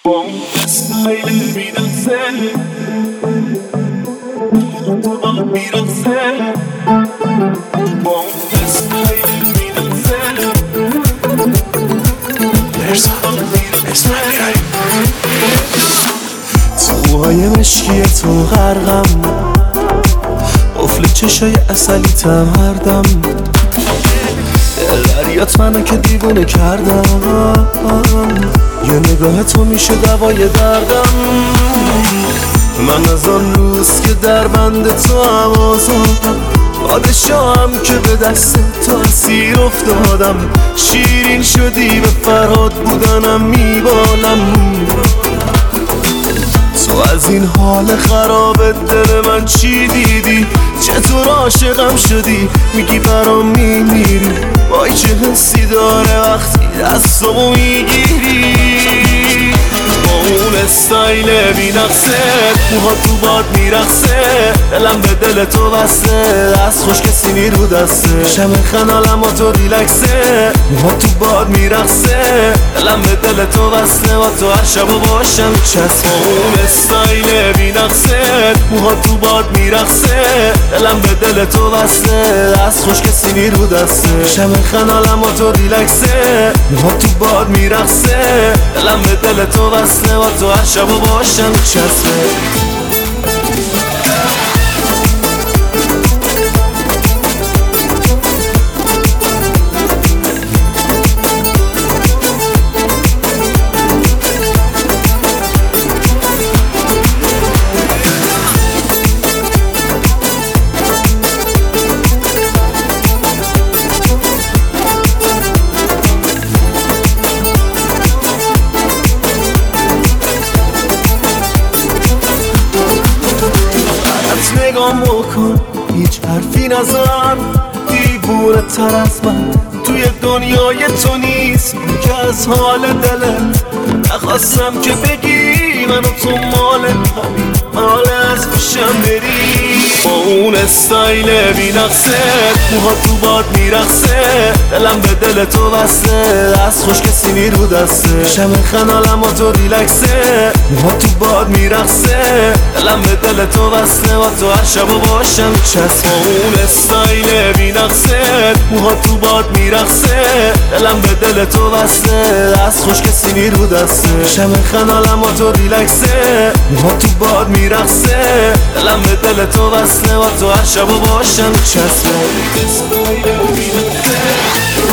با اون اسمایل بی‌نقصه تو با میرقصه با اون اسمایل بی‌نقصه توهای مشکی تو غرقم، قفل چشای اصلی تم هر دم، دریات منو که دیوونه کردم، یه نگاه تو میشه دوای دردم. من از آن روز که در بند تو هم آزادم، پادشاهم که به دست تو اسیر افتادم. شیرین شدی به فرهاد بودنم میبالم، تو از این حال خراب دل من چی دیدی؟ چطور عاشقم شدی؟ میگی برام میمیری، وای چه حسی داره وقتی دستامو میگیری. با اون استایل بی‌نقصه، موها تو باد میرقصه، دلم به دل تو بسته، دست خوش کسی نیرو دسته، شم خنالم با تو ریلکسه، موها تو باد میرقصه، دلم به دل تو بسته، با تو هر شب و باشم چسبه. با اون استایل بی‌نقصه، موها تو باد میرقصه، دلم به دل تو بسته، دست خوش کسی نیرو دسته، شم خنالم با تو ریلکسه، موها تو باد میرقصه، دلم به دل تو بسته، با تو هر شب و باشم چسبه. نگام بکن، هیچ حرفی نزن، دیوونه تر از من توی دنیای تو نیست که از حال دلت نخواستم که بگی منو تو مال همین حال از پیشم بری. با اون استایل بی‌نقصه، موها تو باد میرقصه، دلم به دل تو بسته، دست خوش کسی نیرو دسته، شم خنالم با تو ریلکسه، موها تو باد میرقصه، دلم به دل تو بسته، با تو هر شب و باشم چسبه. با اون استایل بی‌نقصه، موها تو باد میرقصه، دلم به دل تو بسته، دست خوش کسی نیرو دسته، شم خنالم با تو ریلکسه، موها تو باد میرقصه، دلم به دل تو بسته، با تو هر شب و باشم چسبه.